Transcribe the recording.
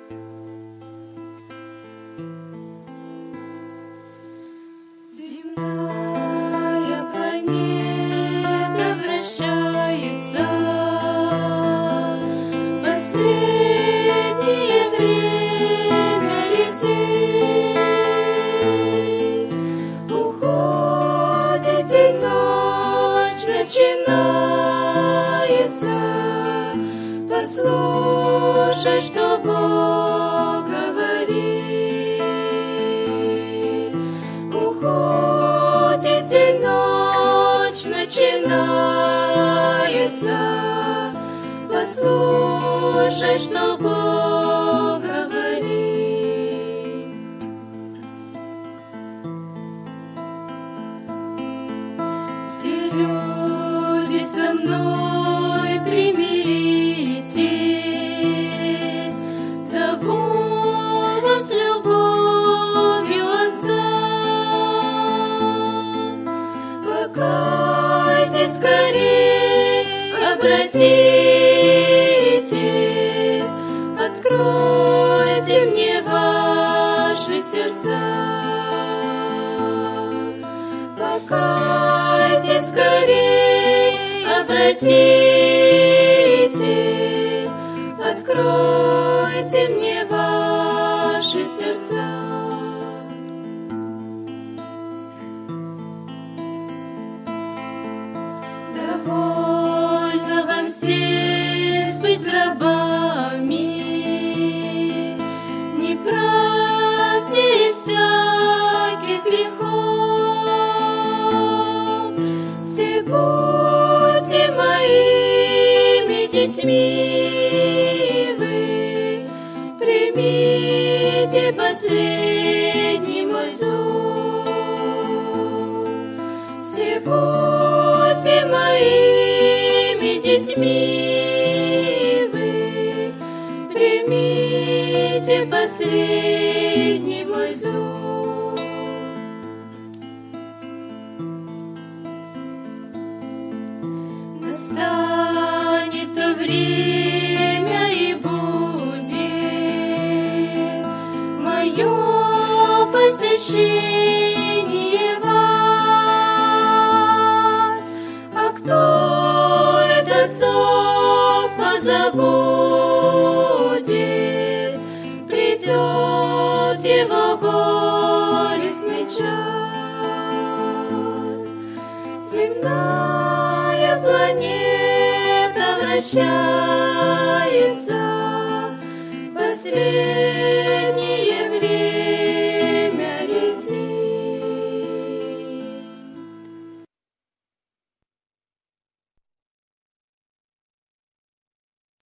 Земная планета вращается, последнее время летит. Уходит день, ночь начинается. Послушай, что Бог говорит. Уходит день, ночь начинается. Послушай, что Бог говорит. Все люди со мной примиритесь, зову вас любовью Отца. Покайтесь скорей, обратитесь, откройте мне ваши сердца. Покайтесь скорей, обратитесь, откройте мне ваши сердца. Довольно вам здесь быть рабами, неправде и всяких грехов. Все будьте моими детьми вы, примите последний мой зов. Все будьте моими детьми вы, примите последний мой зов. Настанет то время и будет мое посещение вас. А кто этот зов позабудет, придет его горестный час. Земная планета вращается, последнее